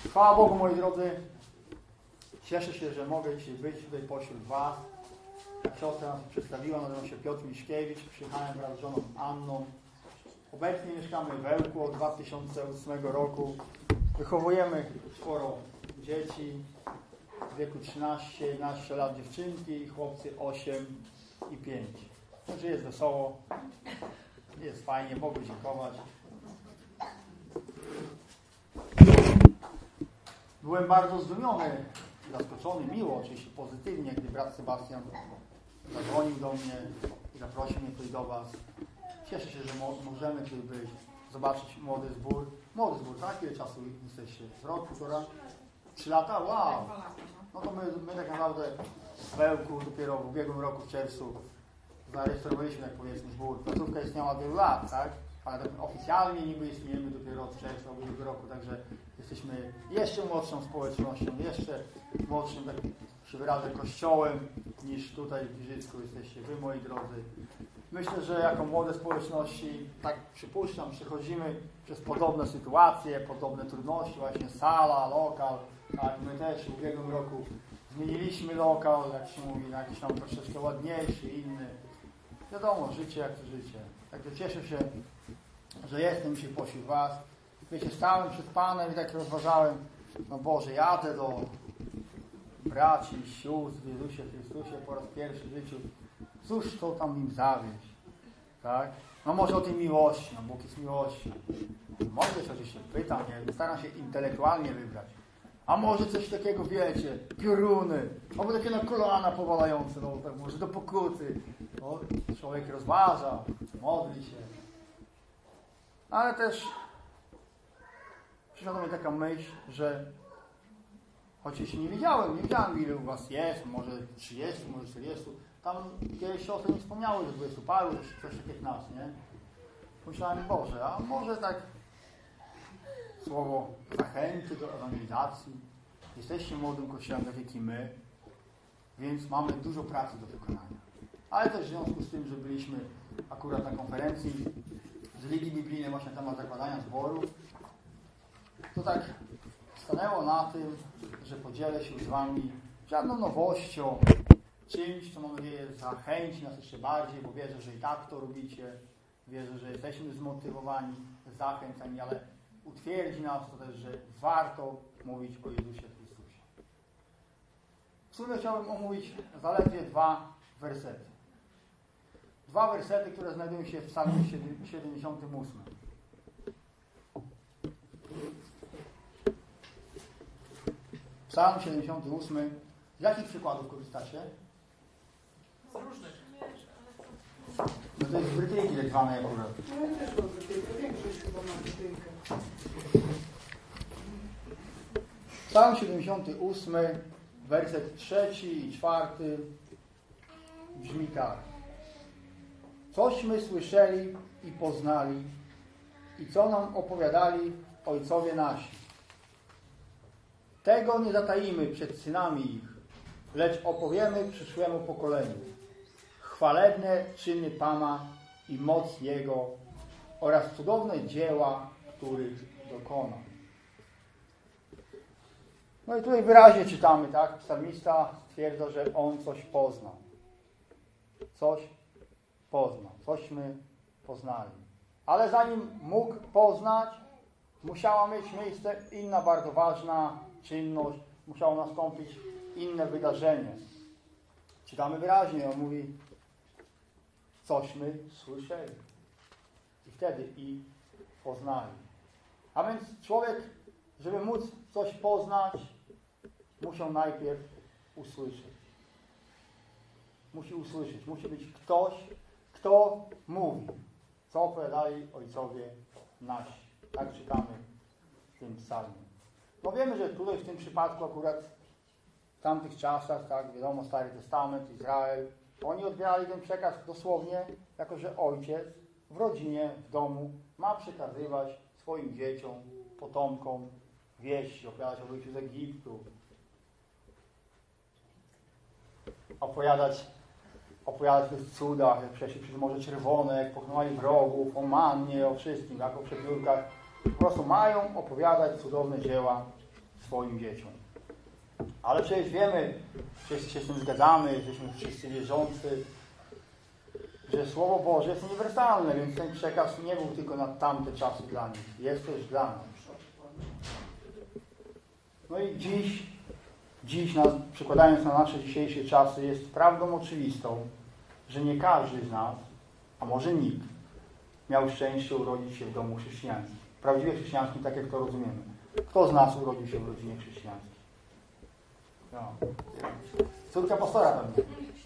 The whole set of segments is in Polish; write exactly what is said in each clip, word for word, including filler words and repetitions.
Chwała Bogu, moi drodzy. Cieszę się, że mogę dzisiaj być tutaj pośród Was. Jak siostra nas przedstawiła, nazywam się Piotr Miśkiewicz. Przyjechałem wraz z żoną Anną. Obecnie mieszkamy w Ełku od dwa tysiące ósmego roku. Wychowujemy sporo dzieci w wieku trzynaście jedenaście lat dziewczynki i chłopcy osiem i pięć. Także jest wesoło, jest fajnie, mogę dziękować. Byłem bardzo zdumiony, zaskoczony, miło, oczywiście pozytywnie, gdy brat Sebastian zadzwonił do mnie i zaprosił mnie tutaj do Was. Cieszę się, że mo- możemy tutaj być, zobaczyć młody zbór. Młody zbór, tak? Ile czasu jesteście? Z roku, półtora? Trzy lata? Wow! No to my, my tak naprawdę w Ełku dopiero w ubiegłym roku, w czerwcu, zarejestrowaliśmy, jak powiedzmy, zbór. Placówka istniała wielu lat, tak? Ale tak oficjalnie niby istniejemy dopiero od czerwca ubiegłego roku, także jesteśmy jeszcze młodszą społecznością, jeszcze młodszym, tak się wyrażę, kościołem, niż tutaj w Giżycku jesteście Wy, moi drodzy. Myślę, że jako młode społeczności, tak przypuszczam, przechodzimy przez podobne sytuacje, podobne trudności, właśnie sala, lokal, tak, my też w ubiegłym roku zmieniliśmy lokal, jak się mówi, na jakiś tam troszeczkę ładniejszy, inny. Wiadomo, życie jak to życie. Także cieszę się, że jestem dzisiaj pośród Was. Wiecie, stałem przed Panem i tak rozważałem, no Boże, jadę do braci i sióstr w Jezusie Chrystusie po raz pierwszy w życiu. Cóż to tam im zawieść, tak? No może o tej miłości, no Bóg jest miłością. Może coś oczywiście pytam, nie? Staram się intelektualnie wybrać. A może coś takiego, wiecie, pioruny, albo takie na kolana powalające, no tak może do pokuty. No, człowiek rozważa, modli się. Ale też przyszła do mnie taka myśl, że chociaż nie wiedziałem, nie wiedziałem, ile u Was jest, może trzydzieści, może czterdzieści. Tam kiedyś siostry mi wspomniały, że dwudziestu paru, coś tak jak nas, nie? Pomyślałem, Boże, a może tak słowo zachęty do ewangelizacji. Jesteście młodym kościołem, tak jak i my, więc mamy dużo pracy do wykonania. Ale też w związku z tym, że byliśmy akurat na konferencji z Ligi Biblijnej właśnie na temat zakładania zboru, to tak stanęło na tym, że podzielę się z Wami żadną nowością, czymś, co mam nadzieję zachęci nas jeszcze bardziej, bo wierzę, że i tak to robicie, wierzę, że jesteśmy zmotywowani, zachęcani, ale utwierdzi nas to też, że warto mówić o Jezusie Chrystusie. W sumie chciałbym omówić zaledwie dwa wersety. Dwa wersety, które znajdują się w Psalmie siedemdziesiątym ósmym. Psalm siedemdziesiąty ósmy. Z jakich przykładów korzystacie? Z różnych. No to jest z Brytyjki tak zwanej akurat. No ja też mam Brytyjkę, większość chyba ma Brytyjkę. Psalm siedemdziesiąty ósmy, werset trzeci i czwarty brzmi tak. Cośmy słyszeli i poznali i co nam opowiadali ojcowie nasi. Tego nie zataimy przed synami ich, lecz opowiemy przyszłemu pokoleniu. Chwalebne czyny Pana i moc Jego oraz cudowne dzieła, których dokonał. No i tutaj wyraźnie czytamy, tak? Psalmista stwierdza, że on coś poznał. Coś poznał. Cośmy poznali. Ale zanim mógł poznać, musiała mieć miejsce inna bardzo ważna czynność. Musiało nastąpić inne wydarzenie. Czytamy wyraźnie, on mówi, cośmy słyszeli. I wtedy i poznali. A więc człowiek, żeby móc coś poznać, musiał najpierw usłyszeć. Musi usłyszeć. Musi być ktoś, kto mówi, co opowiadali ojcowie nasi. Tak czytamy w tym psalmie. No wiemy, że tutaj w tym przypadku akurat w tamtych czasach, tak, wiadomo, Stary Testament, Izrael, oni odbierali ten przekaz dosłownie, jako że ojciec w rodzinie, w domu ma przekazywać swoim dzieciom, potomkom wieści, opowiadać o wyjściu z Egiptu, opowiadać, opowiadać o tych cudach, jak przeszli przez Morze Czerwone, jak pokonali wrogów, o mannie, o wszystkim, jak o przepiórkach. Po prostu mają opowiadać cudowne dzieła swoim dzieciom. Ale przecież wiemy, wszyscy się z tym zgadzamy, jesteśmy wszyscy wierzący, że Słowo Boże jest uniwersalne, więc ten przekaz nie był tylko na tamte czasy dla nich. Jest też dla nas. No i dziś, dziś na, przekładając na nasze dzisiejsze czasy, jest prawdą oczywistą, że nie każdy z nas, a może nikt, miał szczęście urodzić się w domu chrześcijańskim. Prawdziwie chrześcijańskim, tak jak to rozumiemy. Kto z nas urodził się w rodzinie chrześcijańskiej? No. Córka pastora pewnie.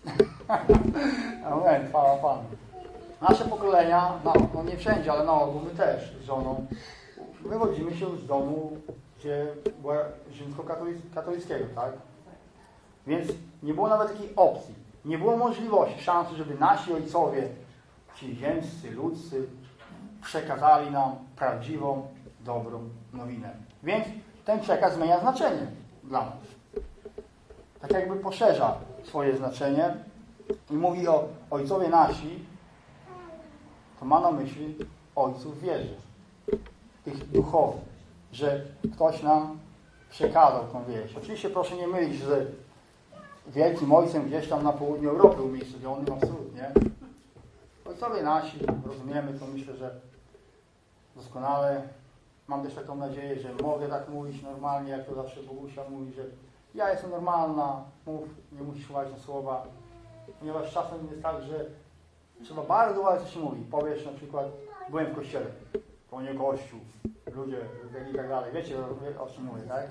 Amen, chwała Panu. Nasze pokolenia, no, no nie wszędzie, ale na ogół my też z żoną wychodzimy się z domu, gdzie była rzymskokatolickiego, tak? Więc nie było nawet takiej opcji. Nie było możliwości, szansy, żeby nasi ojcowie, ci ziemscy, ludzcy, przekazali nam prawdziwą, dobrą nowinę. Więc ten przekaz zmienia znaczenie dla nas. Tak jakby poszerza swoje znaczenie i mówi o ojcowie nasi, to ma na myśli ojców wierzy, tych duchowych, że ktoś nam przekazał tą wieść. Oczywiście proszę nie mylić z wielkim ojcem gdzieś tam na południu Europy umiejscowionym, absolutnie. Ojcowie nasi, rozumiemy to, myślę, że doskonale. Mam też taką nadzieję, że mogę tak mówić normalnie, jak to zawsze Bogusia mówi, że ja jestem normalna, mów, nie musisz uważać na słowa, ponieważ czasem jest tak, że trzeba bardzo ładnie się mówi. Powiesz na przykład, byłem w kościele, to nie kościół, ludzie i tak dalej. Wiecie, o czym mówię, tak?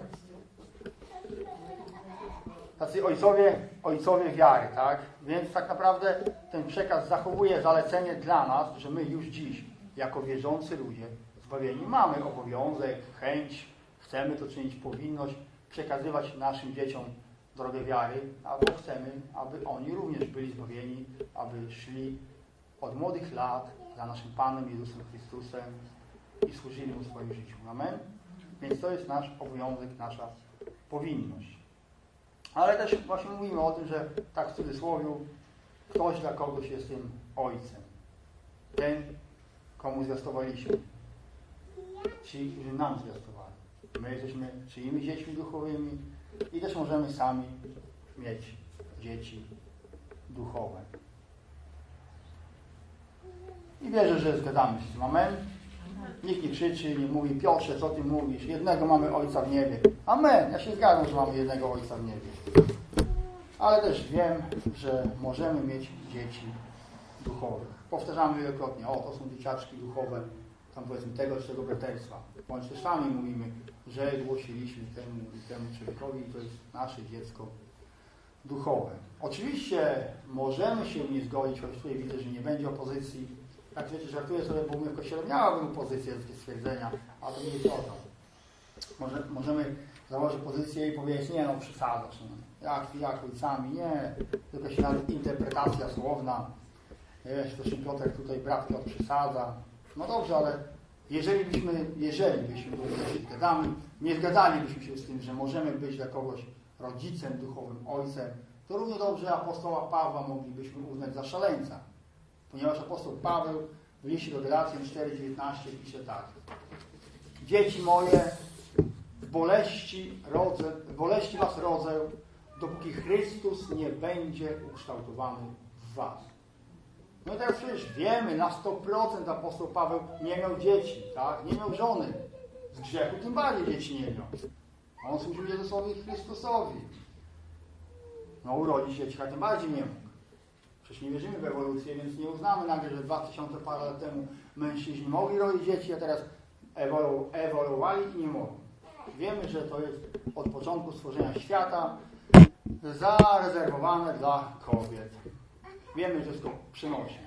Tacy ojcowie, ojcowie wiary, tak? Więc tak naprawdę ten przekaz zachowuje zalecenie dla nas, że my już dziś, jako wierzący ludzie, zbawieni, mamy obowiązek, chęć, chcemy to czynić, powinność, przekazywać naszym dzieciom drogę wiary, albo chcemy, aby oni również byli zbawieni, aby szli od młodych lat za naszym Panem Jezusem Chrystusem i służyli Mu w swoim życiu. Amen? Więc to jest nasz obowiązek, nasza powinność. Ale też właśnie mówimy o tym, że tak w cudzysłowie ktoś dla kogoś jest tym ojcem. Ten, komu zwiastowaliśmy. Ci, którzy nam zwiastowali. My jesteśmy czyimi dziećmi duchowymi i też możemy sami mieć dzieci duchowe. I wierzę, że zgadzamy się z tym. Amen. Nikt nie krzyczy, nie mówi: Piotrze, co ty mówisz? Jednego mamy Ojca w niebie. Amen. Ja się zgadzam, że mamy jednego Ojca w niebie. Ale też wiem, że możemy mieć dzieci duchowych. Powtarzamy wielokrotnie: o, to są dzieciaczki duchowe, tam powiedzmy tego czy tego braterstwa. Bądź też sami mówimy, że głosiliśmy temu i temu człowiekowi i to jest nasze dziecko duchowe. Oczywiście możemy się nie zgodzić, choć tutaj widzę, że nie będzie opozycji. Tak wiecie, żartuję sobie, bo u mnie w kościele miałabym opozycję z stwierdzenia, a to nie jest o to. Może, możemy założyć pozycję i powiedzieć: nie no, przesadzasz. No. Jak, jak ojcami? Nie. Tylko się nawet interpretacja słowna. Wiesz, to się Piotr tutaj, brat Piotr przesadza. No dobrze, ale jeżeli byśmy, jeżeli byśmy, bo się zgadzamy, nie zgadzalibyśmy się z tym, że możemy być dla kogoś rodzicem duchowym, ojcem, to równie dobrze apostoła Pawła moglibyśmy uznać za szaleńca. Ponieważ apostoł Paweł w liście do Galacjan cztery dziewiętnaście pisze tak: dzieci moje, w boleści, rodzę, w boleści was rodzę, dopóki Chrystus nie będzie ukształtowany w was. No i teraz przecież wiemy, na sto procent apostoł Paweł nie miał dzieci, tak? Nie miał żony. Z grzechu tym bardziej dzieci nie miał. On służył Jezusowi Chrystusowi. No urodzić się tym bardziej nie mógł. Przecież nie wierzymy w ewolucję, więc nie uznamy nagle, że dwa tysiące parę lat temu mężczyźni mogli rodzić dzieci, a teraz ewolu ewoluowali i nie mogą. Wiemy, że to jest od początku stworzenia świata zarezerwowane dla kobiet. Wiemy, że jest to przynośne.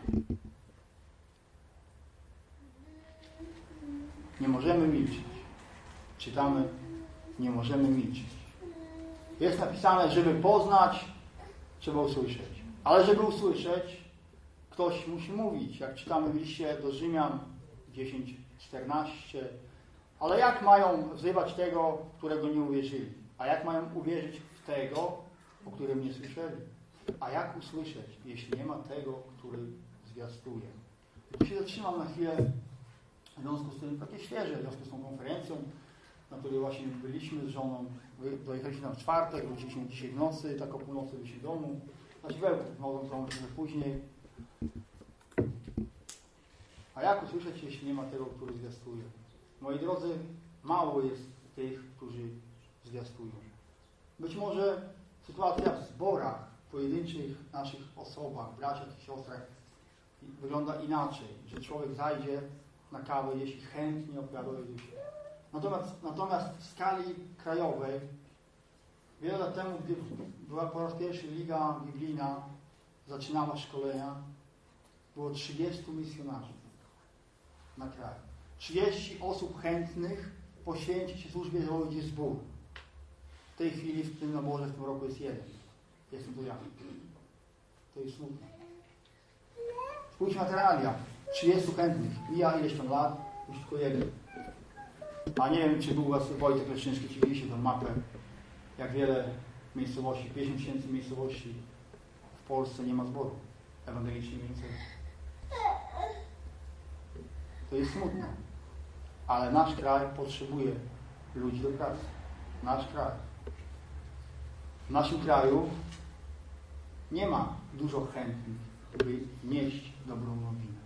Nie możemy milczeć. Czytamy: nie możemy milczeć. Jest napisane, żeby poznać, trzeba usłyszeć. Ale żeby usłyszeć, ktoś musi mówić. Jak czytamy w liście do Rzymian dziesięć czternaście. Ale jak mają wzywać tego, którego nie uwierzyli? A jak mają uwierzyć w tego, o którym nie słyszeli? A jak usłyszeć, jeśli nie ma tego, który zwiastuje? Tu się zatrzymam na chwilę w związku z tym, takie świeże, w związku z tą konferencją. na której właśnie byliśmy z żoną. Dojechaliśmy tam w czwartek, wróciliśmy dzisiaj w nocy, tak o północy byliśmy w domu. Znaczy wełku, mogą to trochę później. A jak usłyszeć, jeśli nie ma tego, który zwiastuje? Moi drodzy, mało jest tych, którzy zwiastują. Być może sytuacja w zborach, pojedynczych naszych osobach, braciach i siostrach wygląda inaczej, że człowiek zajdzie na kawę, jeśli chętnie opowiada o Jezusie. Natomiast, natomiast w skali krajowej, wiele lat temu, gdy była po raz pierwszy Liga Biblijna, zaczynała szkolenia, było trzydziestu misjonarzy na kraju. trzydzieści osób chętnych poświęcić się służbie, założyć zbór. W tej chwili w tym naborze w tym roku jest jeden. Jestem to ja. To jest smutne. Spójrz na te realia. trzydziestu chętnych. Mija ileś tam lat, już tylko jeden. A nie wiem, czy był was Wojtek Leszczyński, czy widzieliście tę mapę, jak wiele miejscowości, pięćdziesiąt tysięcy miejscowości w Polsce nie ma zboru ewangelicznej więcej. To jest smutne. Ale nasz kraj potrzebuje ludzi do pracy. Nasz kraj. W naszym kraju nie ma dużo chętnych, by nieść dobrą nowinę.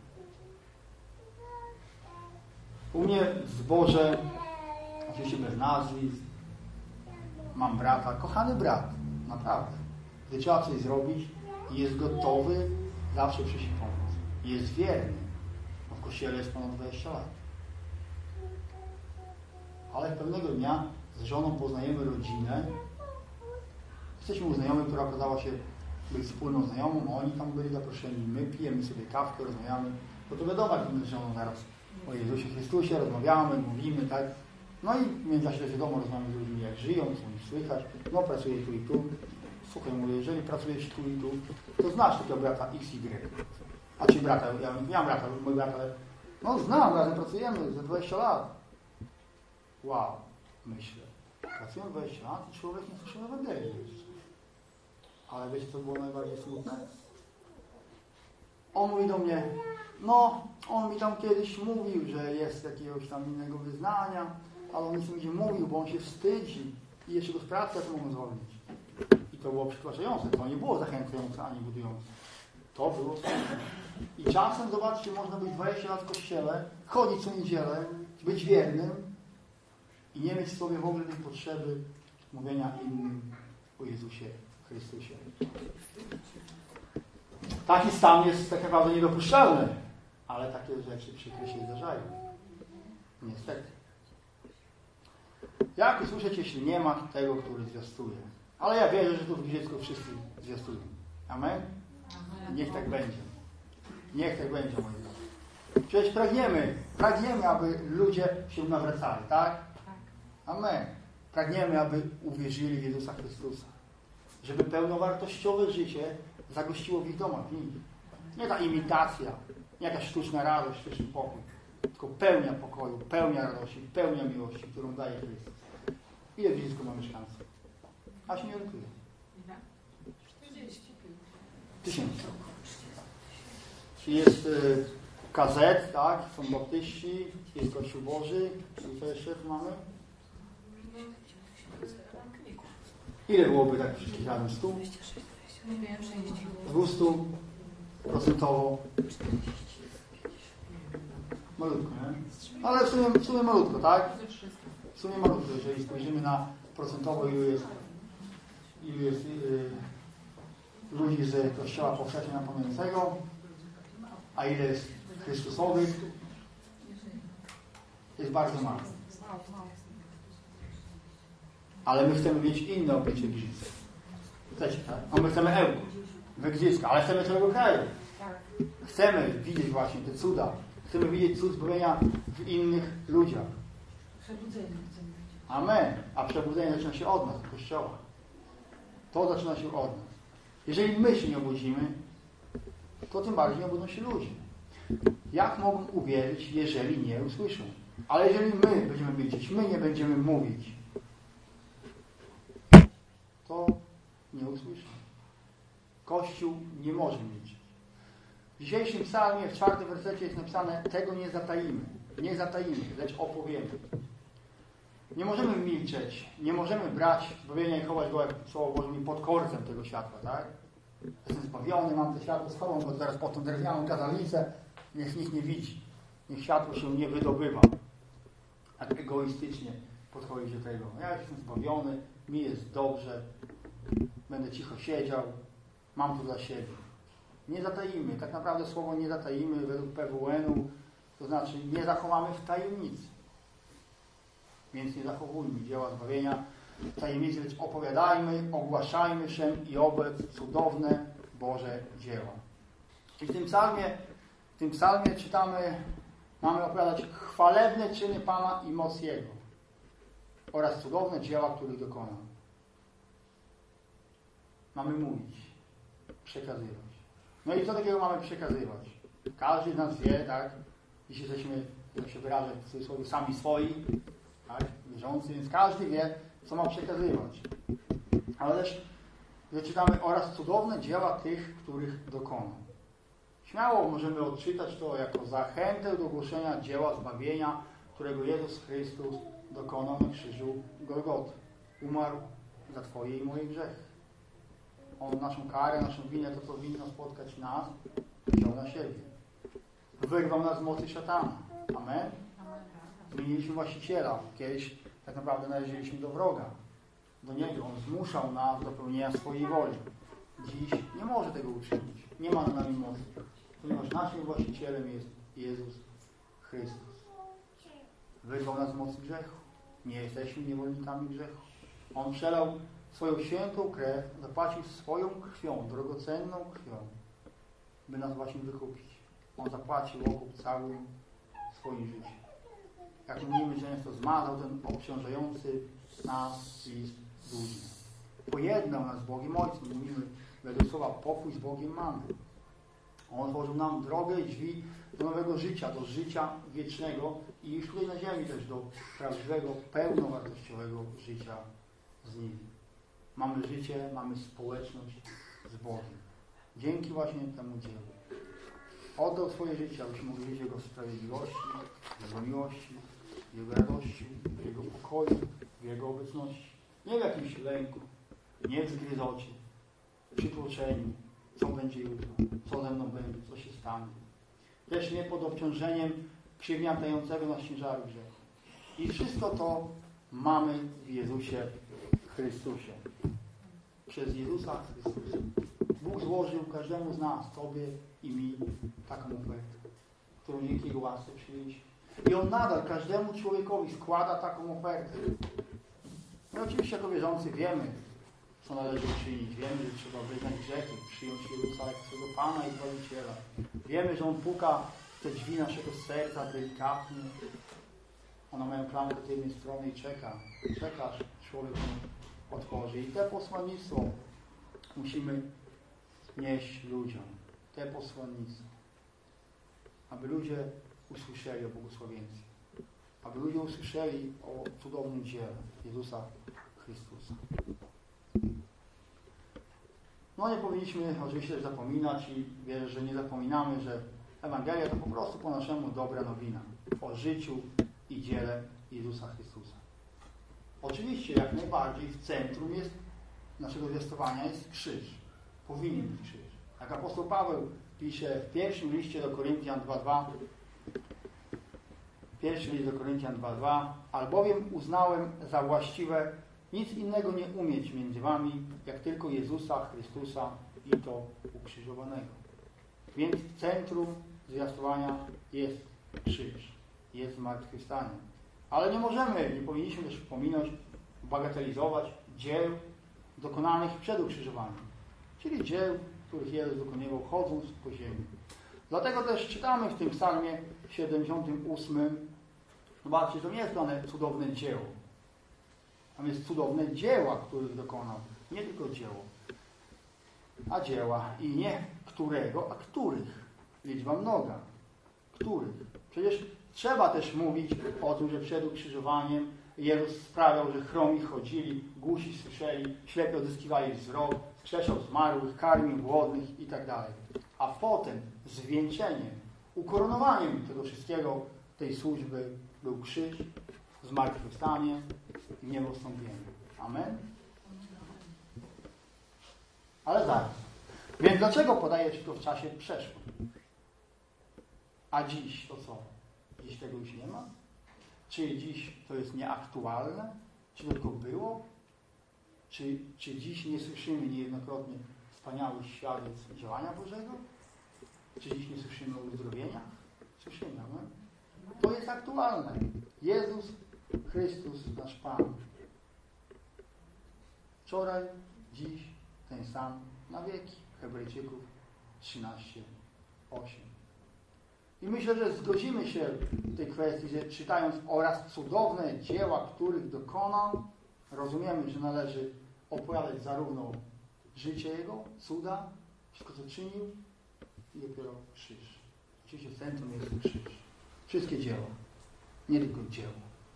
U mnie w zborze, oczywiście bez nazwisk, mam brata, kochany brat, naprawdę. Gdy trzeba coś zrobić, jest gotowy zawsze przyjść i pomóc. Jest wierny, bo w kościele jest ponad dwadzieścia lat. Ale pewnego dnia z żoną poznajemy rodzinę. Jesteśmy u znajomych, która okazała się być wspólną znajomą, oni tam byli zaproszeni, my pijemy sobie kawkę, rozmawiamy, bo to wiadomo, jak my z żoną zaraz o Jezusie Chrystusie rozmawiamy, mówimy, tak? No i w międzyczasie wiadomo, rozmawiamy z ludźmi, jak żyją, co u nich słychać, no pracuję tu i tu. Słuchaj, mówię, jeżeli pracujesz tu i tu, to znasz takiego brata X Y. A czy brata, ja nie mam brata, mój brat, ale no znam, razem pracujemy za dwadzieścia lat. Wow, myślę, pracuję dwadzieścia lat i człowiek nie słyszy Ewangelii jeszcze. Ale wiecie, co było najbardziej smutne? On mówi do mnie, no, on mi tam kiedyś mówił, że jest jakiegoś tam innego wyznania, ale on nic nie będzie mówił, bo on się wstydzi i jeszcze go z pracy jak mogą zwolnić. I to było przytłaczające, to nie było zachęcające ani budujące. To było smutne. I czasem, zobaczcie, można być dwadzieścia lat w kościele, chodzić co niedzielę, być wiernym i nie mieć w sobie w ogóle tej potrzeby mówienia innym o Jezusie Chrystusie. Taki stan jest tak naprawdę niedopuszczalny, ale takie rzeczy przykre się zdarzają. Niestety. Jak usłyszeć, jeśli nie ma tego, który zwiastuje? Ale ja wierzę, że tu w dziecku wszyscy zwiastują. Amen? Niech tak będzie. Niech tak będzie, moi drodzy. Przecież pragniemy, pragniemy, aby ludzie się nawracali, tak? Amen. Pragniemy, aby uwierzyli w Jezusa Chrystusa. Żeby pełnowartościowe życie zagościło w ich domach, w nich. Nie ta imitacja, nie jakaś sztuczna radość, sztuczny pokój, tylko pełnia pokoju, pełnia radości, pełnia miłości, którą daje Chrystus. Ile w dziecku ma mieszkańców? Aż nie orientuję. Tysięcy. Jest y, K Z, tak? Są baptyści, jest Kościół Boży. I co jeszcze tu mamy? Ile byłoby tak wszystkich razem? sto? dwieście procentowo. Malutko, nie? Ale w sumie, w sumie malutko, tak? W sumie malutko, jeżeli spojrzymy na procentowo, ilu jest, ilu jest yy, ludzi z Kościoła powszechnie napomniającego, a ile jest Chrystusowych, jest bardzo mało. Ale my chcemy mieć inne oblicze Gdziska. Chcecie, tak? No my chcemy euro, Gdziska, ale chcemy całego kraju. Chcemy widzieć właśnie te cuda. Chcemy widzieć cud zbawienia w innych ludziach. Przebudzenie chcemy widzieć. Amen. A przebudzenie zaczyna się od nas, od Kościoła. To zaczyna się od nas. Jeżeli my się nie obudzimy, to tym bardziej nie obudzą się ludzie. Jak mogą uwierzyć, jeżeli nie usłyszą? Ale jeżeli my będziemy milczeć, my nie będziemy mówić, to nie usłyszą. Kościół nie może milczeć. W dzisiejszym psalmie, w czwartym wersecie jest napisane: tego nie zatajimy. Nie zatajimy, lecz opowiemy. Nie możemy milczeć, nie możemy brać zbawienia i chować go, jak słowo Boże mi, pod korcem tego światła, tak? Jestem zbawiony, mam to światło, schowam go teraz pod tą drewnianą kazalnicę, niech nikt nie widzi. Niech światło się nie wydobywa. Tak egoistycznie podchodzi do tego. Ja jestem zbawiony, mi jest dobrze, będę cicho siedział, mam to dla siebie. Nie zataimy, tak naprawdę słowo nie zataimy według P W N-u, to znaczy nie zachowamy w tajemnicy. Więc nie zachowujmy dzieła zbawienia w tajemnicy, lecz opowiadajmy, ogłaszajmy wszem i obec cudowne Boże dzieła. I w tym psalmie, w tym psalmie czytamy, mamy opowiadać chwalebne czyny Pana i moc Jego oraz cudowne dzieła, których dokonał. Mamy mówić, przekazywać. No i co takiego mamy przekazywać? Każdy z nas wie, tak? Jeśli jesteśmy, jak się wyrażę, w cudzysłowie, sami swoi, tak? Wierzący, więc każdy wie, co ma przekazywać. Ale też wyczytamy oraz cudowne dzieła tych, których dokonał. Śmiało możemy odczytać to jako zachętę do głoszenia dzieła zbawienia, którego Jezus Chrystus dokonał na krzyżu Golgoty. Umarł za Twoje i moje grzechy. On naszą karę, naszą winę, to co winno spotkać nas, wziął na siebie. Wyrwał nas z mocy szatana. Amen? Zmieniliśmy właściciela. Kiedyś tak naprawdę należeliśmy do wroga. Do niego. On zmuszał nas do pełnienia swojej woli. Dziś nie może tego uczynić. Nie ma na nami mocy. Ponieważ naszym właścicielem jest Jezus Chrystus. Wyrwał nas z mocy grzechu. Nie jesteśmy niewolnikami grzechu. On przelał swoją świętą krew, zapłacił swoją krwią, drogocenną krwią, by nas właśnie wykupić. On zapłacił okup całym swoim życiem. Jak mówimy często, zmazał ten obciążający nas list dłużny. Pojednał nas z Bogiem Ojcem. Mówimy według słowa, pokój z Bogiem mamy. On otworzył nam drogę i drzwi do nowego życia, do życia wiecznego i już tutaj na ziemi też do prawdziwego, pełnowartościowego życia z Nim. Mamy życie, mamy społeczność z Bogiem. Dzięki właśnie temu dziełu. Oddał swoje życie, abyśmy mogli żyć w Jego sprawiedliwości, w Jego miłości, w Jego radości, w Jego pokoju, w Jego obecności. Nie w jakimś lęku, nie w zgryzocie, w przytłoczeniu, co będzie jutro, co ze mną będzie, co się stanie. Też nie pod obciążeniem przygniatającego nas ciężaru grzechu. I wszystko to mamy w Jezusie Chrystusie. Przez Jezusa Chrystusa. Bóg złożył każdemu z nas, Tobie i mi, taką ofertę, którą dzięki Jego łasce przyjęliśmy. I On nadal każdemu człowiekowi składa taką ofertę. My oczywiście jako wierzący wiemy, co należy uczynić. Wiemy, że trzeba wyznać grzechy, przyjąć Jezusa jako swego Pana i Zbawiciela. Wiemy, że On puka w te drzwi naszego serca delikatnie. One mają klamę do tej strony i czeka. Czekasz, człowiek otworzy. I te posłannictwo musimy nieść ludziom. Te posłannictwo. Aby ludzie usłyszeli o błogosławieństwie. Aby ludzie usłyszeli o cudownym dziele Jezusa Chrystusa. No nie powinniśmy oczywiście też zapominać i wierzę, że nie zapominamy, że Ewangelia to po prostu po naszemu dobra nowina o życiu i dziele Jezusa Chrystusa. Oczywiście jak najbardziej w centrum jest naszego zwiastowania jest krzyż. Powinien być krzyż. Jak apostoł Paweł pisze w pierwszym liście do Koryntian dwa dwa, pierwszy list do Koryntian dwa dwa, albowiem uznałem za właściwe nic innego nie umieć między wami, jak tylko Jezusa Chrystusa i to ukrzyżowanego. Więc w centrum zwiastowania jest krzyż, jest zmartwychwstanie. Ale nie możemy, nie powinniśmy też pominąć, bagatelizować dzieł dokonanych przed ukrzyżowaniem. Czyli dzieł, których Jezus dokonywał chodząc po ziemi. Dlatego też czytamy w tym psalmie siedemdziesiątym ósmym, zobaczcie, to nie jest dane cudowne dzieło. Tam jest cudowne dzieła, których dokonał. Nie tylko dzieło, a dzieła. I nie którego, a których. Liczba mnoga. Których. Przecież trzeba też mówić o tym, że przed ukrzyżowaniem Jezus sprawiał, że chromi chodzili, głusi słyszeli, ślepi odzyskiwali wzrok, skrzeszał zmarłych, karmił głodnych i tak dalej. A potem zwieńczeniem, ukoronowaniem tego wszystkiego, tej służby był krzyż, zmartwychwstanie niebo wstąpienie. Amen? Ale zaraz. Więc dlaczego podaję Ci to w czasie przeszłym? A dziś to co? Dziś tego już nie ma? Czy dziś to jest nieaktualne? Czy to tylko było? Czy, czy dziś nie słyszymy niejednokrotnie wspaniałych świadectw działania Bożego? Czy dziś nie słyszymy o uzdrowieniach? Słyszymy, amen? To jest aktualne. Jezus Chrystus, nasz Pan. Wczoraj, dziś, ten sam na wieki. Hebrajczyków trzynaście, osiem. I myślę, że zgodzimy się w tej kwestii, że czytając oraz cudowne dzieła, których dokonał, rozumiemy, że należy opowiadać zarówno życie Jego, cuda, wszystko co czynił i dopiero krzyż. Oczywiście centrum jest krzyż. Wszystkie dzieła, nie tylko dzieło.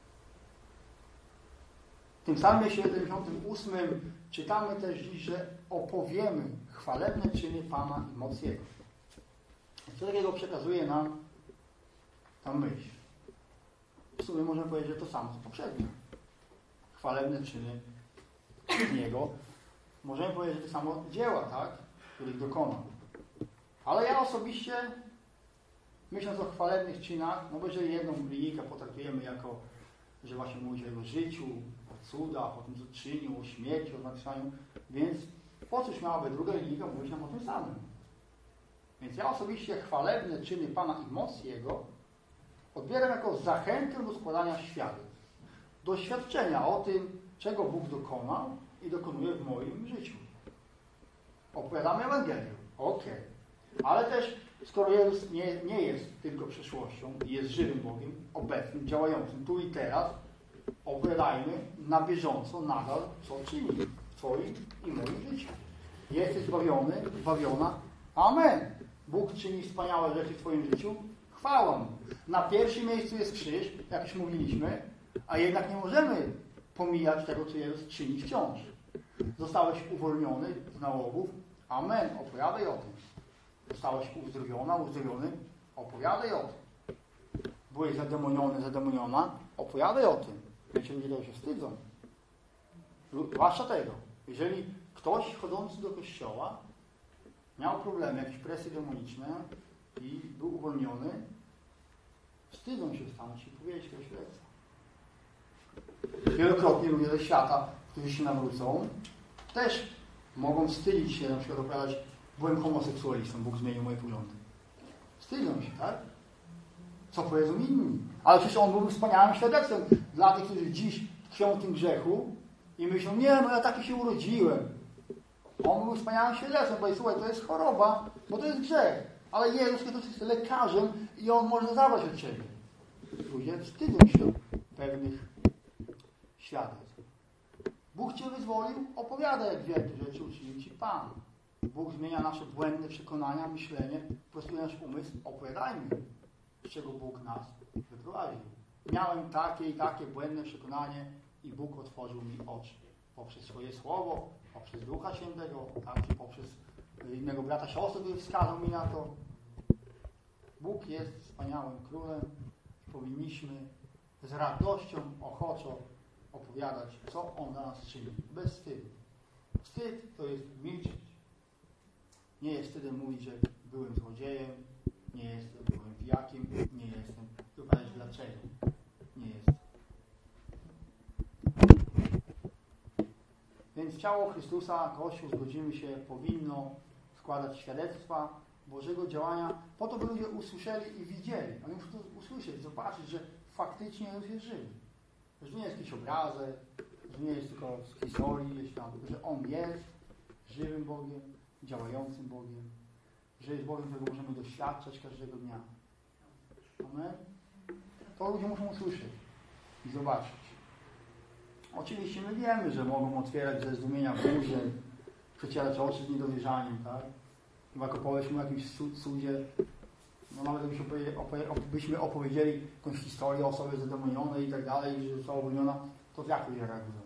W tym samym siedemdziesiątym ósmym czytamy też dziś, że opowiemy chwalebne czyny Pana i moc Jego. Co takiego przekazuje nam ta myśl? W sumie możemy powiedzieć, że to samo co poprzednio. Chwalebne czyny Jego. Możemy powiedzieć, że to samo dzieła, tak? Których dokonał. Ale ja osobiście, myśląc o chwalebnych czynach, no bo jeżeli jedną biblijkę potraktujemy jako, że właśnie mówi o Jego życiu, o cudach, o tym, co czynił, o śmierci, o zmartwychwstaniu, więc po cóż miałaby druga biblijka mówić nam o tym samym? Więc ja osobiście chwalebne czyny Pana i moc Jego odbieram jako zachętę do składania świadectw. Doświadczenia o tym, czego Bóg dokonał i dokonuje w moim życiu. Opowiadamy Ewangelię. Okej. Okay. Ale też, skoro Jezus nie, nie jest tylko przeszłością, jest żywym Bogiem, obecnym, działającym tu i teraz, opowiadajmy na bieżąco nadal, co czyni w Twoim i moim życiu. Jesteś zbawiony, zbawiona. Amen. Bóg czyni wspaniałe rzeczy w Twoim życiu. Chwała Mu. Na pierwszym miejscu jest krzyż, jak już mówiliśmy, a jednak nie możemy pomijać tego, co Jezus czyni wciąż. Zostałeś uwolniony z nałogów. Amen. Opowiadaj o tym. Zostałeś uzdrowiona, uzdrowiony. Opowiadaj o tym. Byłeś zademoniony, zademoniona. Opowiadaj o tym. Wiecie, ludzie tego się wstydzą. Zwłaszcza tego. Jeżeli ktoś chodzący do kościoła miał problemy, jakieś presje demoniczne i był uwolniony, wstydzą się stanąć i powiedzieć tego świadectwa. Wielokrotnie ludzie ze świata, którzy się nawrócą, też mogą wstydzić się, na przykład opowiadać, byłem homoseksualistą, Bóg zmienił moje poglądy. Wstydzą się, tak? Co powiedzą inni? Ale przecież on był wspaniałym świadectwem dla tych, którzy dziś tkwią w tym grzechu i myślą, nie, no ja taki się urodziłem. On był wspaniałym świadectwem, bo słuchaj, to jest choroba, bo to jest grzech. Ale Jezus Chrystus jest lekarzem i On może zabrać od Ciebie. Ludzie wstydzą się pewnych świadectw. Bóg Cię wyzwolił, opowiada, jak wielkie rzeczy uczynił Ci Pan. Bóg zmienia nasze błędne przekonania, myślenie, prostuje nasz umysł. Opowiadajmy, z czego Bóg nas wyprowadził. Miałem takie i takie błędne przekonanie i Bóg otworzył mi oczy. Poprzez swoje słowo, poprzez Ducha Świętego, tak, czy poprzez innego brata, siostrę, który wskazał mi na to. Bóg jest wspaniałym królem. Powinniśmy z radością, ochoczo opowiadać, co On dla nas czyni. Bez wstydu. Wstyd to jest milczeć. Nie jest wstydem mówić, że byłem złodziejem, nie jestem, byłem pijakiem, nie jestem. Wypowiedzieć dlaczego. Nie jestem. Więc ciało Chrystusa, Kościół, zgodzimy się, powinno składać świadectwa Bożego działania po to, by ludzie usłyszeli i widzieli. Oni muszą to usłyszeć, zobaczyć, że faktycznie Jezus jest żywy. Że nie jest jakiś obrazek, że nie jest tylko z historii, gdzieś tam, że On jest żywym Bogiem, działającym Bogiem, że jest Bogiem, którego możemy doświadczać każdego dnia. Amen? To ludzie muszą usłyszeć i zobaczyć. Oczywiście my wiemy, że mogą otwierać ze zdumienia buzię, przecierać oczy z niedowierzaniem, tak? Chyba jak opowiedzmy o jakimś cudzie, no nawet gdybyśmy opowiedzieli, byśmy opowiedzieli jakąś historię o osobie zademonionej i tak dalej, że została uwolniona, to jak ludzie reagują?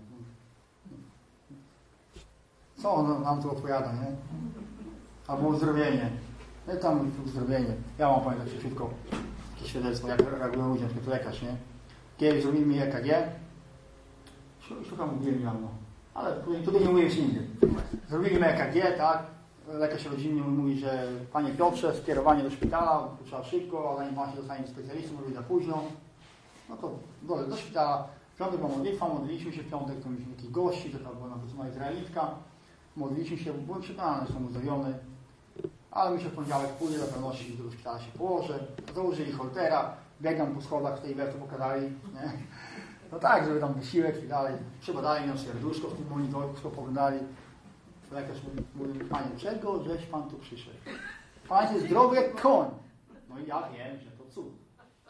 Co on nam tu opowiada, nie? Albo uzdrowienie. No i tam uzdrowienie. Ja mam pamiętać szybciutko takie świadectwo, jak reagują ludzie, na przykład lekarz, nie? Kiedyś zrobili mi E K G, Już trochę mówiłem niedawno, ale tutaj, tutaj nie mówię się nigdy. Zrobili E K G, tak? Lekarz rodzinny mówi, że panie Piotrze, skierowanie do szpitala, trzeba szybko, ale zanim pan się dostanie do specjalisty, mówi za późno. No to do, do szpitala. W piątek była modlitwa, modliliśmy się w piątek, to mieliśmy takich gości, to była nawet Izraelitka. Modliliśmy się, byłem przekonany, że są uzdrowiony. Ale mi się w poniedziałek pójdę, do pewności do szpitala się położę. Założyli holtera, biegam po schodach w tej we, co pokazali. Nie? No tak, żeby tam wysiłek i dalej. Przebadali nam serduszko w tym monitorku, wszystko poglądali. Lekarz mówi, panie, czego żeś pan tu przyszedł? Pan jest zdrowy jak koń. No i ja wiem, że to cud.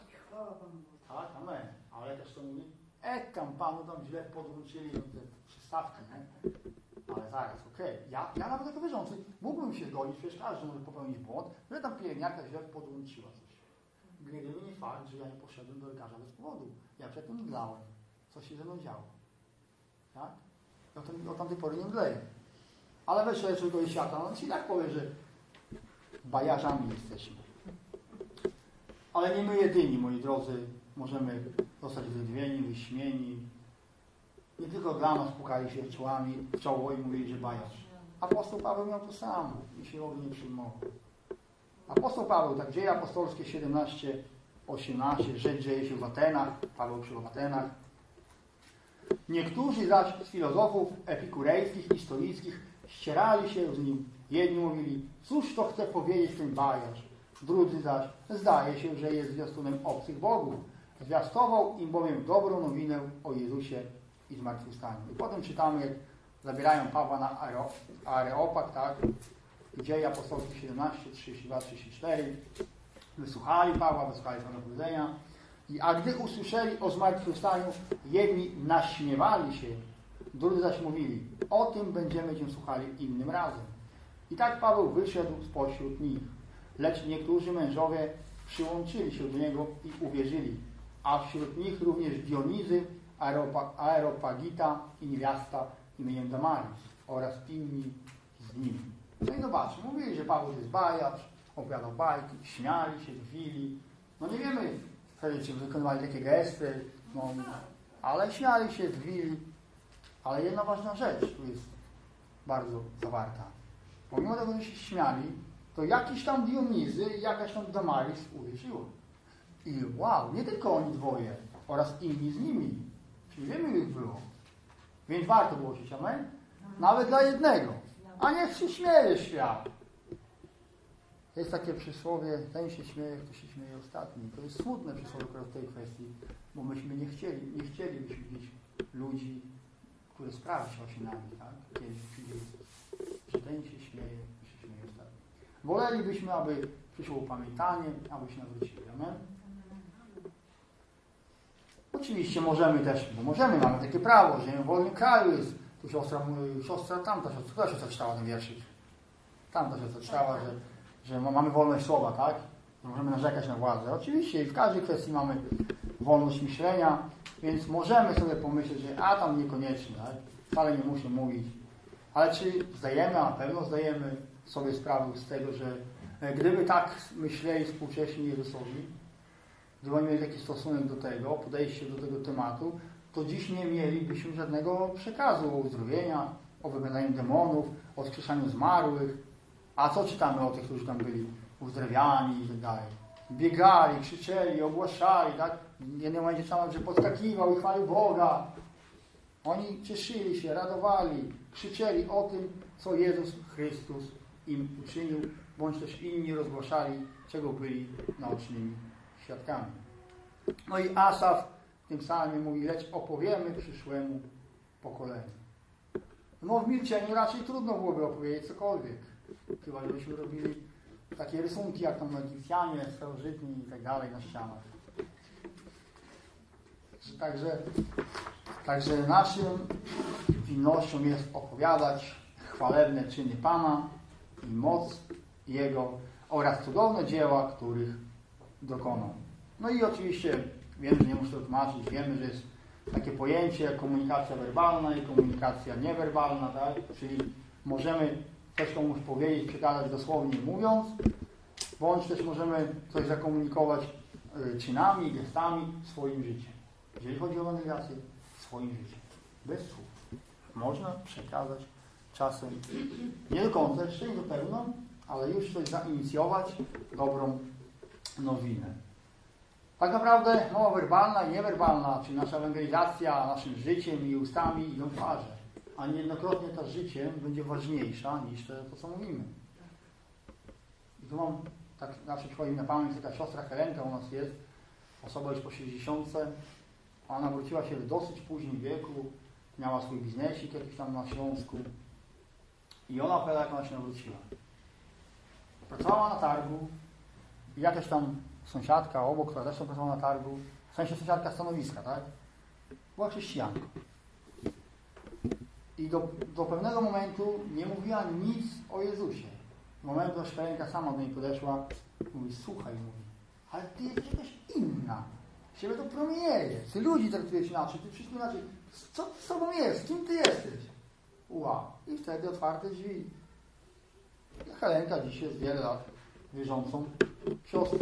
Tak, amen. Ale lekarz to mówi, e tam panu tam źle podłączyli te przystawki, nie? Ale zaraz, okej. Okay. Ja, ja nawet jako wierzący mógłbym się zgodzić, przecież każdy może popełnić błąd, że tam pielęgniarka źle podłączyła coś. Gdyby nie fakt, że ja nie poszedłem do lekarza bez powodu. Ja przed tym mdlałem. Co się ze mną działo. Tak? Ja od, od tamtej pory nie mdleję. Ale weszło jeszcze do świata, no ci tak powie, że bajarzami jesteśmy. Ale nie my jedyni, moi drodzy, możemy zostać wydwieni, wyśmieni. Nie tylko dla nas pukali się czołami, w czoło i mówili, że bajarz. Apostoł Paweł miał to samo i się w ogóle nie przyjmował. Apostoł Paweł, tak, Dzieje Apostolskie siedemnaście, osiemnaście, rzecz dzieje się w Atenach, Paweł przyjął w Atenach. Niektórzy zaś z filozofów epikurejskich i stoickich ścierali się z nim. Jedni mówili, cóż to chce powiedzieć ten bajarz? Drudzy zaś, zdaje się, że jest zwiastunem obcych bogów. Zwiastował im bowiem dobrą nowinę o Jezusie i zmartwychwstaniu. I potem czytamy, jak zabierają Pawła na Areopag, tak? Dzieje Apostolskie siedemnaście, trzydzieści dwa, trzydzieści cztery. Wysłuchali Pawła, wysłuchali Pana powiedzenia. I a gdy usłyszeli o zmartwychwstaniu, jedni naśmiewali się, drudzy zaś mówili, o tym będziemy Cię słuchali innym razem. I tak Paweł wyszedł spośród nich. Lecz niektórzy mężowie przyłączyli się do niego i uwierzyli, a wśród nich również Dionizy, Areopagita i niewiasta imieniem Damaris oraz inni z nim. No i zobaczmy, mówili, że Paweł jest bajarz, opowiadał bajki, śmiali się, drwili. No nie wiemy wtedy, czy wykonywali takie gesty, no, ale śmiali się, drwili. Ale jedna ważna rzecz tu jest bardzo zawarta. Pomimo tego, że się śmiali, to jakiś tam Dionizy i jakaś tam Damaris uwierzyło. I wow, nie tylko oni dwoje oraz inni z nimi. Czyli wiemy, ile ich było. Więc warto było żyć, amen? Nawet dla jednego. A niech się śmieje świat. Jest takie przysłowie, ten się śmieje, kto się śmieje ostatni. To jest smutne przysłowie w tej kwestii, bo myśmy nie chcieli, nie chcielibyśmy mieć ludzi, które sprawy się o nami, tak? Kiedyś przyjdzie, że ten się śmieje, kto się śmieje ostatni. Wolelibyśmy, aby przyszło upamiętanie, aby się nawrócili, amen? Oczywiście możemy też, bo możemy, mamy takie prawo, że w wolnym kraju jest, tu siostra mówi, siostra, tamta siostra, która siostra czytała ten wierszyk? Tamta siostra czytała, że, że mamy wolność słowa, tak? Możemy narzekać na władzę. Oczywiście i w każdej kwestii mamy wolność myślenia, więc możemy sobie pomyśleć, że a tam niekoniecznie, tak? Wcale nie muszę mówić. Ale czy zdajemy, a na pewno zdajemy sobie sprawę z tego, że gdyby tak myśleli współcześni Jezusowi, gdyby oni mieli taki stosunek do tego, podejście do tego tematu, to dziś nie mielibyśmy żadnego przekazu o uzdrowienia, o wyganianiu demonów, o wskrzeszaniu zmarłych. A co czytamy o tych, którzy tam byli uzdrawiani i tak dalej? Biegali, krzyczeli, ogłaszali, tak? W jednym momencie czytamy, że podskakiwał i chwalił Boga. Oni cieszyli się, radowali, krzyczeli o tym, co Jezus Chrystus im uczynił, bądź też inni rozgłaszali, czego byli naocznymi świadkami. No i Asaf w tym psalmie mówi, lecz opowiemy przyszłemu pokoleniu. No w milczeniu raczej trudno byłoby opowiedzieć cokolwiek. Chyba żebyśmy robili takie rysunki, jak tam Egipcjanie, starożytni i tak dalej na ścianach. Także, także naszą winnością jest opowiadać chwalebne czyny Pana i moc Jego oraz cudowne dzieła, których dokonał. No i oczywiście wiem, że nie muszę to tłumaczyć, wiemy, że jest takie pojęcie jak komunikacja werbalna i komunikacja niewerbalna, tak? Czyli możemy coś komuś powiedzieć, przekazać dosłownie mówiąc, bądź też możemy coś zakomunikować czynami, gestami, swoim życiem. Jeżeli chodzi o ewangelizację, swoim życiem. bez słów. Można przekazać czasem nie do końca, jeszcze nie do pełna, ale już coś zainicjować dobrą nowinę. Tak naprawdę mowa werbalna i niewerbalna, czyli nasza ewangelizacja naszym życiem i ustami idą w parze. A niejednokrotnie to życie będzie ważniejsza niż to, co mówimy. I tu mam, tak zawsze przychodzi mi na pamięć, taka siostra Helenka u nas jest, osoba już po sześćdziesiątce, ona wróciła się w dosyć późnym wieku, miała swój biznesik jakiś tam na Śląsku i ona opowiada, jak ona się nawróciła. Pracowała na targu i jakaś tam sąsiadka obok, która też pracowała na targu, w sensie sąsiadka stanowiska, tak? Była chrześcijanką. I do, do pewnego momentu nie mówiła nic o Jezusie. Do momentu, aż Helenka sama do niej podeszła, mówi, słuchaj, mówi, ale ty jesteś jakaś inna. Siebie to promienieje. Ty ludzi traktujesz inaczej, ty wszystko inaczej. Co z tobą jest? Kim ty jesteś? Wow. I wtedy otwarte drzwi. Helenka dziś jest wiele lat wierzącą siostrą.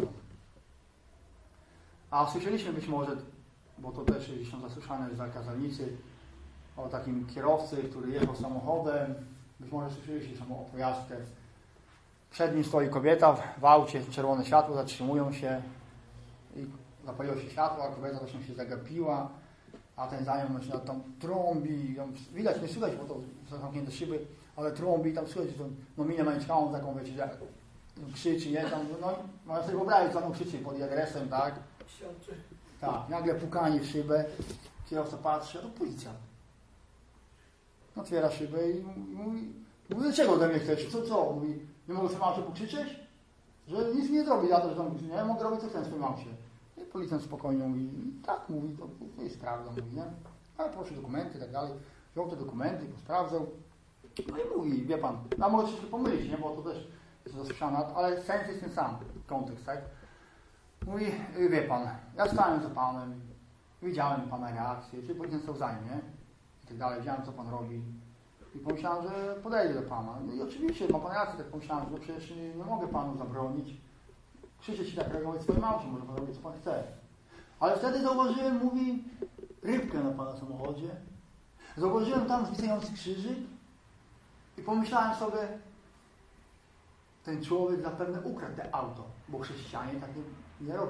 A słyszeliśmy być może, bo to też gdzieś tam zasłyszane z kazalnicy, o takim kierowcy, który jechał samochodem. Być może słyszeliście samą opowiastkę. Przed nim stoi kobieta w aucie, czerwone światło, zatrzymują się i zapaliło się światło, a kobieta właśnie się zagapiła, a ten za nią właśnie tam trąbi, ją, widać, nie słychać, bo to są zamknięte szyby, ale trąbi i tam słychać, że no minę męczkałą taką, wiecie, jak krzyczy, nie, tam, no, można sobie wyobrazić, co on krzyczy pod adresem, tak? Tak, nagle pukanie w szybę, kierowca patrzy, a to policja. Otwiera szybę i mówi, mówi, dlaczego ode mnie chcesz? Co, co? Mówi, nie mogę sobie mamcie pokrzyczeć? Że nic nie zrobi za to, że tam, nie mogę robić co chcę swojej mamcie. I policjant spokojnie mówi, tak, mówi, to, to jest prawda, mówi, nie? Ale proszę dokumenty i tak dalej. Wziął te dokumenty, posprawdzał. No i mówi, wie pan, no mogę się pomylić, nie? Bo to też jest zasłyszane, ale sens jest ten sam, kontekst, tak? Mówi, wie pan, ja stałem za panem, widziałem pana reakcję, czy policjant stał za nim, nie? I tak dalej, wiedziałem, co pan robi. I pomyślałem, że podejdę do pana. No i oczywiście, ma pan rację, tak pomyślałem, że przecież nie, nie mogę panu zabronić. Krzyczeć i tak reagować swoim aucie, może pan robić, co pan chce. Ale wtedy zauważyłem, mówi, rybkę na pana samochodzie. Zauważyłem tam zwisający krzyżyk i pomyślałem sobie, ten człowiek zapewne ukradł te auto, bo chrześcijanie tak nie, nie robią.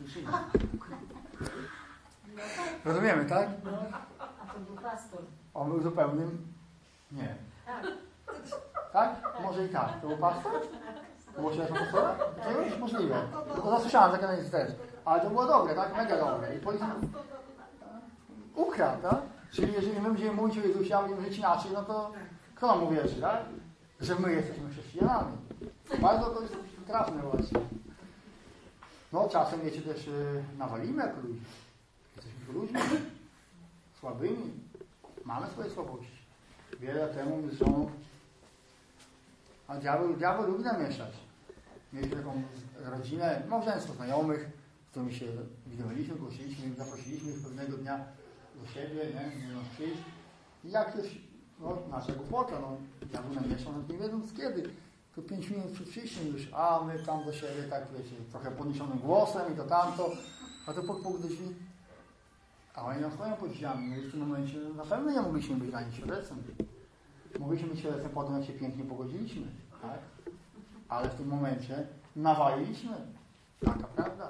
Rozumiemy, tak? A to był pastor. On był zupełnym... Nie. Tak? Może i tak. To był pastor? Było się na pastora? To już możliwe. To zasłyszałem za koniec też. Ale to było dobre, tak? Mega dobre. I policjant ukradł, tak? Czyli jeżeli my będziemy mówić o Jezusie, a będziemy żyć inaczej, no to kto nam uwierzy, tak? Że my jesteśmy chrześcijanami. Bardzo to jest trafne właśnie. No czasem, wiecie, też yy, nawalimy jako ludzie. Jesteśmy tu ludźmi, słabymi. Mamy swoje słabości. Wiele lat temu my z żoną, a diabeł, diabeł lubi namieszać. Mieliśmy taką rodzinę, małżeństwo znajomych, z którymi się widywaliśmy, głosiliśmy, zaprosiliśmy ich pewnego dnia do siebie, nie, nie no, przyjść. I jakieś, no, nasza głupota, no, diabeł namieszał, no, nie wiedząc kiedy. To pięć minut przed przyjściem już, a my tam do siebie, tak wiecie, trochę podniesionym głosem i to tamto, a to puk, puk do drzwi. A oni nam stoją pod drzwiami, no i w tym momencie na pewno nie mogliśmy być dla nich świadectwem. Mogliśmy być świadectwem po tym, jak się pięknie pogodziliśmy, tak? Ale w tym momencie nawaliliśmy. Taka prawda.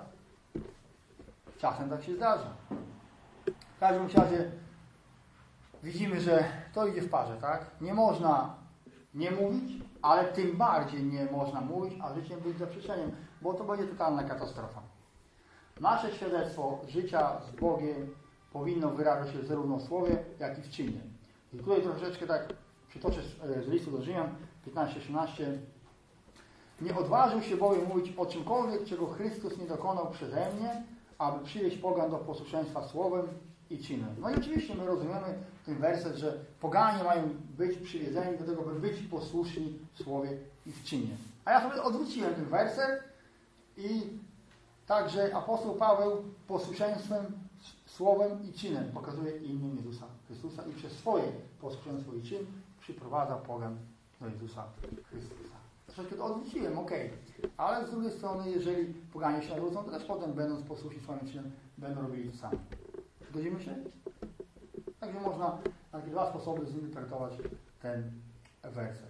Czasem tak się zdarza. W każdym razie widzimy, że to idzie w parze, tak? Nie można nie mówić, ale tym bardziej nie można mówić, a życiem być zaprzeczeniem, bo to będzie totalna katastrofa. Nasze świadectwo życia z Bogiem powinno wyrażać się zarówno w słowie, jak i w czynie. I tutaj troszeczkę tak przytoczę z, z listu do Rzymian piętnaście trzynaście. Nie odważył się bowiem mówić o czymkolwiek, czego Chrystus nie dokonał przeze mnie, aby przywieść pogan do posłuszeństwa słowem i czynem. No i oczywiście my rozumiemy ten werset, że poganie mają być przywiedzeni do tego, by być posłuszni w słowie i w czynie. A ja sobie odwróciłem ten werset i także apostoł Paweł posłuszeństwem, słowem i czynem pokazuje innym Jezusa Chrystusa i przez swoje posłuszeństwo i czyn przyprowadza pogan do Jezusa Chrystusa. Troszeczkę to odwróciłem, okej. Okay. Ale z drugiej strony, jeżeli poganie się nawrócą, to też potem będąc posłuszni swoim czynem, będą robili to samo. Zgodzimy się? Tak Także można na takie dwa sposoby zinterpretować ten werset.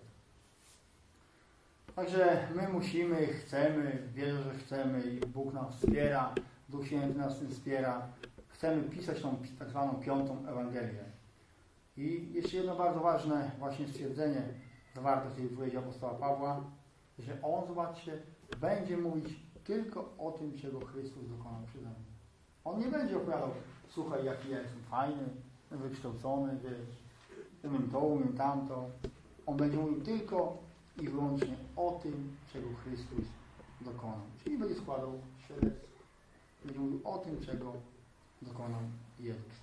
Także my musimy, chcemy, wierzę, że chcemy i Bóg nas wspiera, Duch Święty nas tym wspiera. Chcemy pisać tą tak zwaną piątą Ewangelię. I jeszcze jedno bardzo ważne właśnie stwierdzenie zawarte w tej wypowiedzi apostoła Pawła, że on, zobaczcie, będzie mówić tylko o tym, czego Chrystus dokonał przede mną. On nie będzie opowiadał, słuchaj, jaki ja jestem fajny, wykształcony, wiesz, umiem to, umiem tamto. On będzie mówił tylko i wyłącznie o tym, czego Chrystus dokonał. Czyli będzie składał świadectwo. Będzie mówił o tym, czego dokonał Jezus.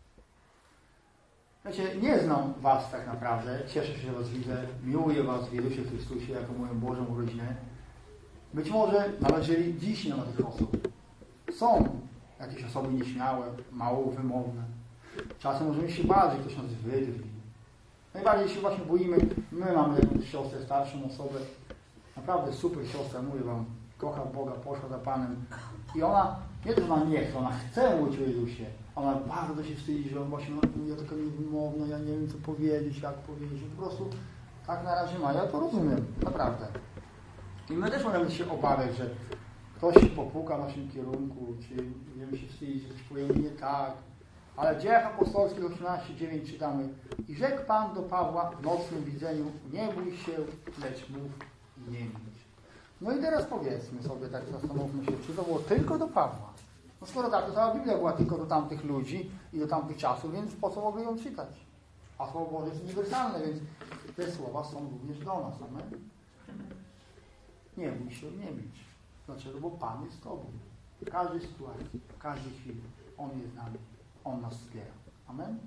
Wiecie, nie znam was tak naprawdę. Cieszę się, że was widzę. Miłuję was w Jezusie Chrystusie jako moją Bożą rodzinę. Być może nawet jeżeli dziś nie ma tych osób. Są jakieś osoby nieśmiałe, mało wymowne. Czasem możemy się bać, że ktoś nas wydrwi. Najbardziej się właśnie boimy. My mamy jakąś siostrę, starszą osobę. Naprawdę super siostra, mówię wam. Kocha Boga, poszła za Panem. I ona, nie to, że ona nie chce, ona chce mówić o Jezusie. Ona bardzo się wstydzi, że on właśnie, no, ja taka niewymowna, ja nie wiem co powiedzieć, jak powiedzieć. Po prostu tak na razie ma. Ja to rozumiem, naprawdę. I my też możemy się obawiać, że ktoś popuka w naszym kierunku, czy będziemy się wstydzić, że coś powiemy nie tak. Ale w Dziejach Apostolskich osiemnaście dziewięć czytamy: i rzekł Pan do Pawła w nocnym widzeniu: nie bój się, lecz mów i nie milcz. No i teraz powiedzmy sobie, tak zastanówmy się, czy to było tylko do Pawła. No skoro tak, to cała Biblia była tylko do tamtych ludzi i do tamtych czasów, więc po co mogli ją czytać? A Słowo Boże jest uniwersalne, więc te słowa są również do nas. Amen? Nie bój się, nie milcz. Dlaczego? Bo Pan jest z Tobą. W każdej sytuacji, w każdej chwili. On jest z nami. On nas wspiera. Amen?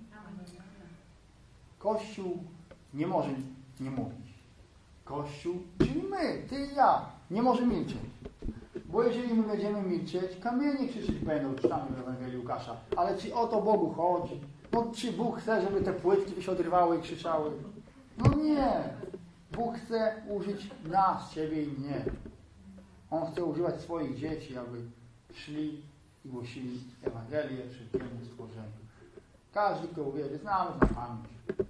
Kościół nie może nie mówić. Kościół, czyli my, ty i ja, nie może milczeć. Bo jeżeli my będziemy milczeć, kamienie krzyczeć będą, czytamy w Ewangelii Łukasza. Ale czy o to Bogu chodzi? No czy Bóg chce, żeby te płytki się odrywały i krzyczały? No nie. Bóg chce użyć nas, Ciebie i mnie. On chce używać swoich dzieci, aby szli i głosili Ewangelię wszelkiemu stworzeniu. Każdy, kto uwierzy, znamy na pamięć.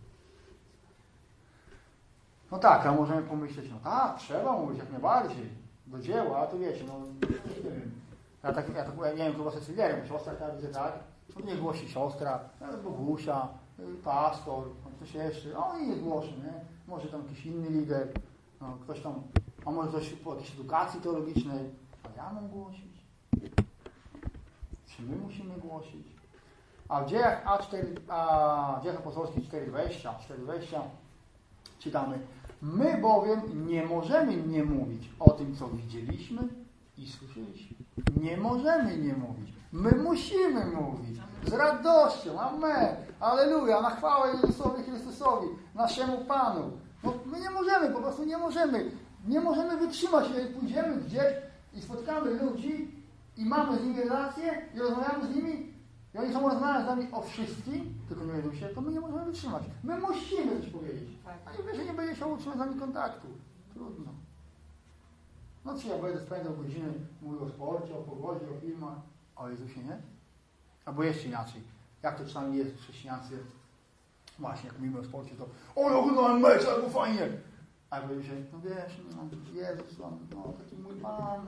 No tak, a możemy pomyśleć, no tak, trzeba mówić jak najbardziej, do dzieła, a to wiecie, no nie wiem. Ja tak, ja tak ja nie wiem, kto was jest liderem, siostra, ja widzę tak, no nie głosi siostra, Bogusia, pastor, ktoś jeszcze, no i nie głosi, nie? Może tam jakiś inny lider, no, ktoś tam, a może ktoś po jakiejś edukacji teologicznej, a ja mam głosić? Czy my musimy głosić? A w dziejach A cztery, a w dziejach apostolskich cztery dwadzieścia, cztery dwadzieścia czytamy: my bowiem nie możemy nie mówić o tym, co widzieliśmy i słyszeliśmy. Nie możemy nie mówić. My musimy mówić. Z radością. Amen. Alleluja. Na chwałę Jezusowi Chrystusowi. Naszemu Panu. No, my nie możemy, po prostu nie możemy. Nie możemy wytrzymać, jeżeli pójdziemy gdzieś i spotkamy ludzi i mamy z nimi relacje i rozmawiamy z nimi i oni chcą rozmawiać z nami o wszystkim, tylko nie wiedzą się, to my nie możemy wytrzymać. My musimy coś powiedzieć. A nie wiesz, że nie będzie chciał utrzymać z nami kontaktu. Trudno. No czy ja będę spędzał godziny, mówił o sporcie, o pogodzie, o filmach, a o Jezusie nie? Albo jeszcze inaczej. Jak to czasami jest w chrześcijaństwie? Właśnie, jak mówimy o sporcie, to o, ja oglądałem mecz, albo fajnie. Albo już, no wiesz, no, Jezus, no, taki mój Pan.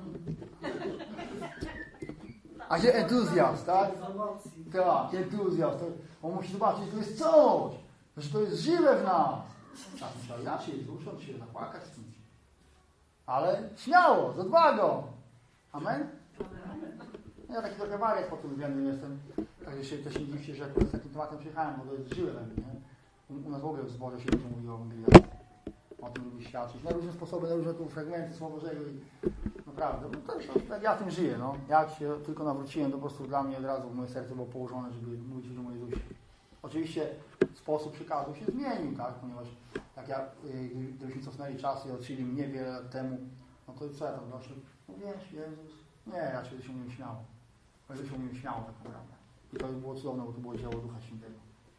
A się entuzjazm, tak? Tak, entuzjazm. On musi zobaczyć, że to jest coś, że to jest żywe w nas. Czasem trzeba inaczej wzruszyć się, zapłakać z kimś. Ale śmiało, z odwagą. Amen? Ja taki trochę wariat pod tym względem jestem. Także się też nie dziwcie, że akurat z takim tematem przyjechałem, bo to jest żywe we mnie. Nie? U nas w ogóle w zborze się dużo mówi o Ewangelii. O tym lubi świadczyć. Na różne sposoby, na różne fragmenty Słowa Bożego i naprawdę, no to jest, tak ja tym żyję, no. Jak się tylko nawróciłem, to po prostu dla mnie od razu moje serce było położone, żeby mówić ludziom o Jezusie. Oczywiście sposób przekazu się zmienił, tak, ponieważ jak ja, gdybyśmy cofnęli czas i odczyli mnie wiele lat temu, no to co ja tam doszedł? No wiesz, Jezus, nie, raczej to się nie śmiało. To się nie śmiało tak naprawdę. I to było cudowne, bo to było dzieło Ducha Świętego.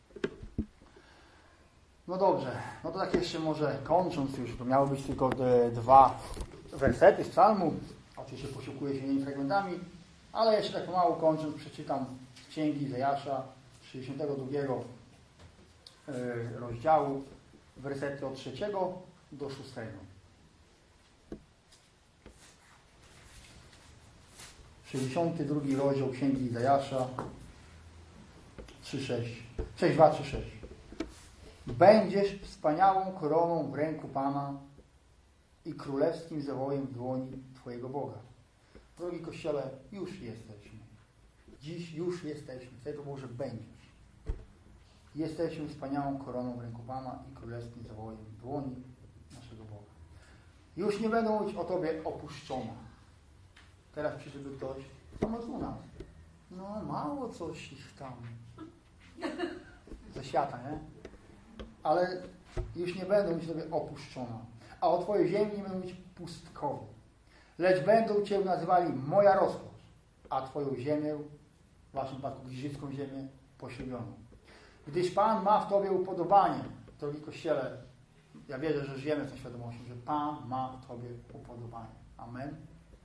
No dobrze, no to tak jeszcze może kończąc już, to miały być tylko te dwa wersety z psalmu. Oczywiście posiłkuję się innymi fragmentami, ale jeszcze tak pomału kończąc, przeczytam z księgi Izajasza sześćdziesiątego drugiego y, rozdziału, wersety od trzeciego do szóstego. sześćdziesiąty drugi rozdział Księgi Izajasza, trzy sześć. sześć dwa trzy sześć. Będziesz wspaniałą koroną w ręku Pana i królewskim zawojem w dłoni Twojego Boga. Drogi Kościele, już jesteśmy. Dziś już jesteśmy. Tego może będziesz. Jesteśmy wspaniałą koroną w ręku Pana i królewskim zawojem w dłoni naszego Boga. Już nie będą mówić o Tobie opuszczona. Teraz przyszedłby ktoś, co masz u nas? No, mało coś ich tam. Ze świata, nie? Ale już nie będą mówić Tobie opuszczona. A o Twojej ziemi nie będą mówić pustkowie. Lecz będą Cię nazywali moja rozkosz, a Twoją ziemię, w Waszym przypadku giżycką ziemię, poślubioną. Gdyż Pan ma w Tobie upodobanie, drogi Kościele, ja wierzę, że żyjemy z tą świadomością, że Pan ma w Tobie upodobanie. Amen.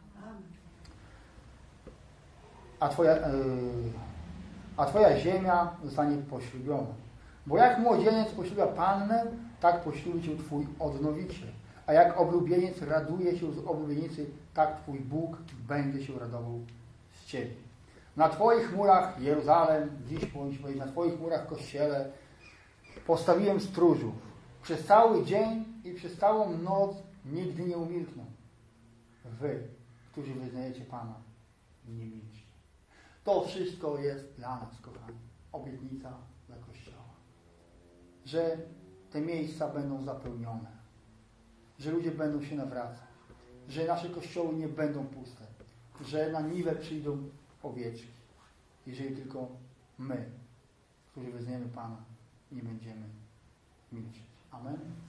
A Twoja, yy, a Twoja ziemia zostanie poślubiona. Bo jak młodzieniec poślubia pannę, tak poślubi Cię Twój odnowiciel. A jak oblubieniec raduje się z oblubienicy, tak Twój Bóg będzie się radował z Ciebie. Na Twoich murach, Jeruzalem, dziś powinniśmy powiedzieć, na Twoich murach, Kościele, postawiłem stróżów. Przez cały dzień i przez całą noc nigdy nie umilkną. Wy, którzy wyznajecie Pana, nie milczcie. To wszystko jest dla nas, kochani, obietnica dla Kościoła. Że te miejsca będą zapełnione. Że ludzie będą się nawracać. Że nasze kościoły nie będą puste. Że na niwę przyjdą owieczki. Jeżeli tylko my, którzy wyznajemy Pana, nie będziemy milczeć. Amen.